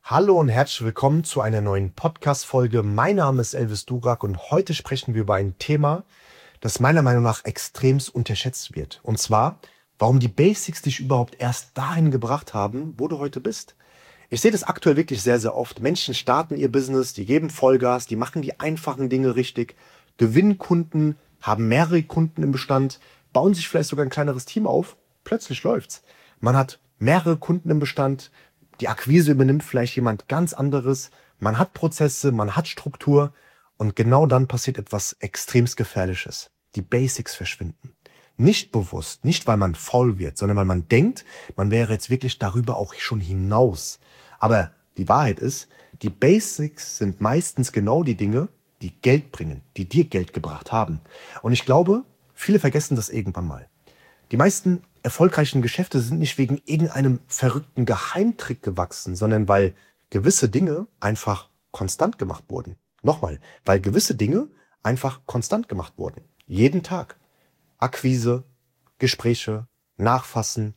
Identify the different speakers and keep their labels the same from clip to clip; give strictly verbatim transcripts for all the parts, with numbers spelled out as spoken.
Speaker 1: Hallo und herzlich willkommen zu einer neuen Podcast-Folge. Mein Name ist Elvis Durak und heute sprechen wir über ein Thema, das meiner Meinung nach extremst unterschätzt wird. Und zwar, warum die Basics dich überhaupt erst dahin gebracht haben, wo du heute bist. Ich sehe das aktuell wirklich sehr, sehr oft. Menschen starten ihr Business, die geben Vollgas, die machen die einfachen Dinge richtig, gewinnen Kunden, haben mehrere Kunden im Bestand, bauen sich vielleicht sogar ein kleineres Team auf. Plötzlich läuft's. Man hat mehrere Kunden im Bestand, die Akquise übernimmt vielleicht jemand ganz anderes. Man hat Prozesse, man hat Struktur und genau dann passiert etwas extremst Gefährliches. Die Basics verschwinden. Nicht bewusst, nicht weil man faul wird, sondern weil man denkt, man wäre jetzt wirklich darüber auch schon hinaus. Aber die Wahrheit ist, die Basics sind meistens genau die Dinge, die Geld bringen, die dir Geld gebracht haben. Und ich glaube, viele vergessen das irgendwann mal. Die meisten erfolgreichen Geschäfte sind nicht wegen irgendeinem verrückten Geheimtrick gewachsen, sondern weil gewisse Dinge einfach konstant gemacht wurden. Nochmal, weil gewisse Dinge einfach konstant gemacht wurden. Jeden Tag. Akquise, Gespräche, Nachfassen,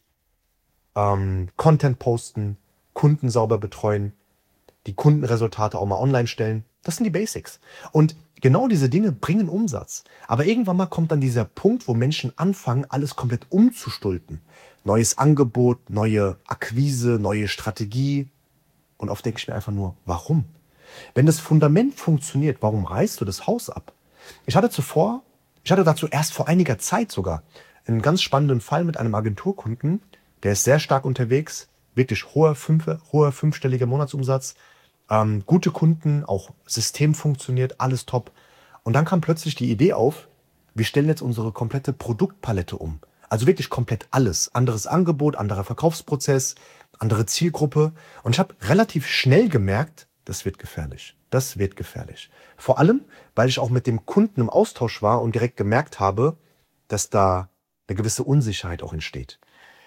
Speaker 1: ähm, Content posten, Kunden sauber betreuen, die Kundenresultate auch mal online stellen. Das sind die Basics. Und genau diese Dinge bringen Umsatz. Aber irgendwann mal kommt dann dieser Punkt, wo Menschen anfangen, alles komplett umzustülpen. Neues Angebot, neue Akquise, neue Strategie. Und oft denke ich mir einfach nur, warum? Wenn das Fundament funktioniert, warum reißt du das Haus ab? Ich hatte zuvor, ich hatte dazu erst vor einiger Zeit sogar einen ganz spannenden Fall mit einem Agenturkunden, der ist sehr stark unterwegs, wirklich hoher, fünf, hoher fünfstelliger Monatsumsatz, ähm, gute Kunden, auch System funktioniert, alles top. Und dann kam plötzlich die Idee auf, wir stellen jetzt unsere komplette Produktpalette um. Also wirklich komplett alles. Anderes Angebot, anderer Verkaufsprozess, andere Zielgruppe. Und ich habe relativ schnell gemerkt, das wird gefährlich. Das wird gefährlich. Vor allem, weil ich auch mit dem Kunden im Austausch war und direkt gemerkt habe, dass da eine gewisse Unsicherheit auch entsteht.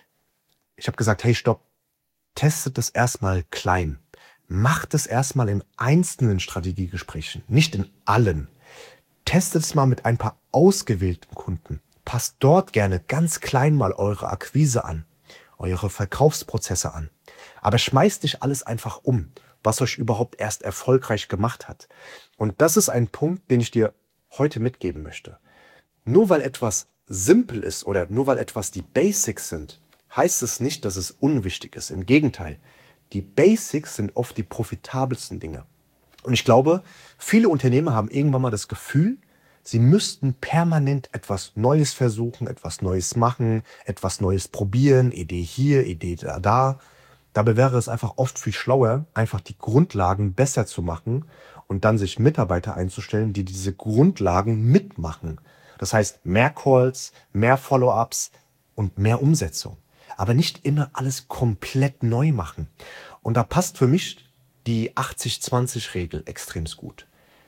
Speaker 1: Ich habe gesagt, hey, stopp, testet das erstmal klein. Macht es erstmal in einzelnen Strategiegesprächen, nicht in allen. Testet es mal mit ein paar ausgewählten Kunden. Passt dort gerne ganz klein mal eure Akquise an, eure Verkaufsprozesse an. Aber schmeißt nicht alles einfach um, was euch überhaupt erst erfolgreich gemacht hat. Und das ist ein Punkt, den ich dir heute mitgeben möchte. Nur weil etwas simpel ist oder nur weil etwas die Basics sind, heißt es nicht, dass es unwichtig ist. Im Gegenteil. Die Basics sind oft die profitabelsten Dinge. Und ich glaube, viele Unternehmer haben irgendwann mal das Gefühl, sie müssten permanent etwas Neues versuchen, etwas Neues machen, etwas Neues probieren, Idee hier, Idee da, da. Dabei wäre es einfach oft viel schlauer, einfach die Grundlagen besser zu machen und dann sich Mitarbeiter einzustellen, die diese Grundlagen mitmachen. Das heißt, mehr Calls, mehr Follow-ups und mehr Umsetzung. Aber nicht immer alles komplett neu machen. Und da passt für mich die achtzig zwanzig Regel extrem gut.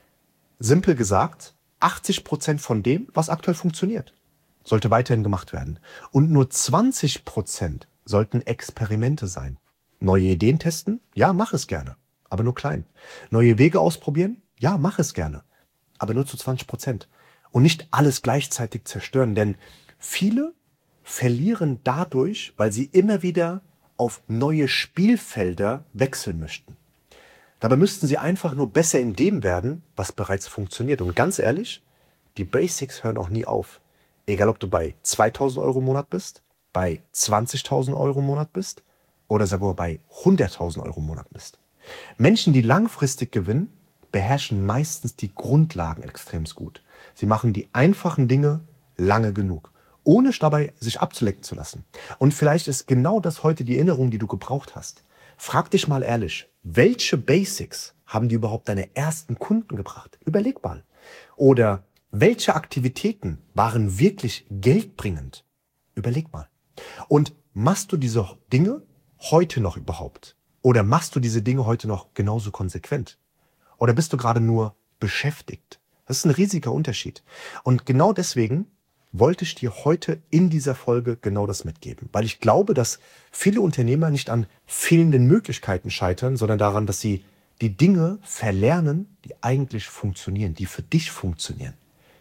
Speaker 1: Simpel gesagt, achtzig Prozent von dem, was aktuell funktioniert, sollte weiterhin gemacht werden. Und nur zwanzig Prozent sollten Experimente sein. Neue Ideen testen? Ja, mach es gerne, aber nur klein. Neue Wege ausprobieren? Ja, mach es gerne, aber nur zu zwanzig Prozent. Und nicht alles gleichzeitig zerstören, denn viele verlieren dadurch, weil sie immer wieder auf neue Spielfelder wechseln möchten. Dabei müssten sie einfach nur besser in dem werden, was bereits funktioniert. Und ganz ehrlich, die Basics hören auch nie auf. Egal, ob du bei zweitausend Euro im Monat bist, bei zwanzigtausend Euro im Monat bist oder sogar bei hunderttausend Euro im Monat bist. Menschen, die langfristig gewinnen, beherrschen meistens die Grundlagen extrem gut. Sie machen die einfachen Dinge lange genug, ohne dabei sich abzulenken zu lassen. Und vielleicht ist genau das heute die Erinnerung, die du gebraucht hast. Frag dich mal ehrlich, welche Basics haben dir überhaupt deine ersten Kunden gebracht? Überleg mal. Oder welche Aktivitäten waren wirklich geldbringend? Überleg mal. Und machst du diese Dinge heute noch überhaupt? Oder machst du diese Dinge heute noch genauso konsequent? Oder bist du gerade nur beschäftigt? Das ist ein riesiger Unterschied. Und genau deswegen wollte ich dir heute in dieser Folge genau das mitgeben. Weil ich glaube, dass viele Unternehmer nicht an fehlenden Möglichkeiten scheitern, sondern daran, dass sie die Dinge verlernen, die eigentlich funktionieren, die für dich funktionieren.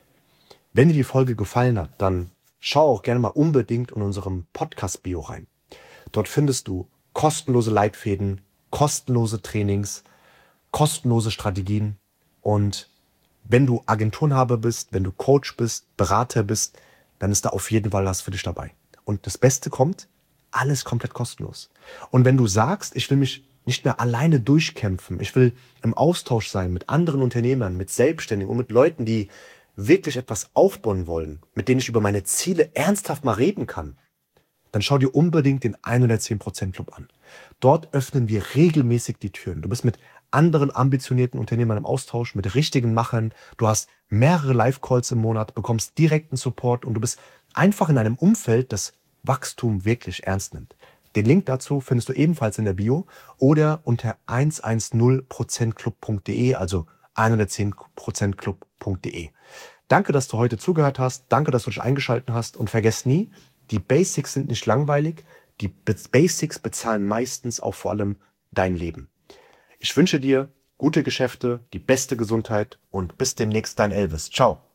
Speaker 1: Wenn dir die Folge gefallen hat, dann schau auch gerne mal unbedingt in unserem Podcast-Bio rein. Dort findest du kostenlose Leitfäden, kostenlose Trainings, kostenlose Strategien. Und wenn du Agenturenhaber bist, wenn du Coach bist, Berater bist, dann ist da auf jeden Fall was für dich dabei. Und das Beste kommt, alles komplett kostenlos. Und wenn du sagst, ich will mich nicht mehr alleine durchkämpfen, ich will im Austausch sein mit anderen Unternehmern, mit Selbstständigen und mit Leuten, die wirklich etwas aufbauen wollen, mit denen ich über meine Ziele ernsthaft mal reden kann, dann schau dir unbedingt den hundertzehn Prozent Club an. Dort öffnen wir regelmäßig die Türen. Du bist mit anderen ambitionierten Unternehmern im Austausch, mit richtigen Machern. Du hast mehrere Live-Calls im Monat, bekommst direkten Support und du bist einfach in einem Umfeld, das Wachstum wirklich ernst nimmt. Den Link dazu findest du ebenfalls in der Bio oder unter hundertzehn Prozent club punkt de, also hundertzehn Prozent club punkt de. Danke, dass du heute zugehört hast. Danke, dass du dich eingeschaltet hast. Und vergiss nie, die Basics sind nicht langweilig. Die Basics bezahlen meistens auch vor allem dein Leben. Ich wünsche dir gute Geschäfte, die beste Gesundheit und bis demnächst, dein Elvis. Ciao.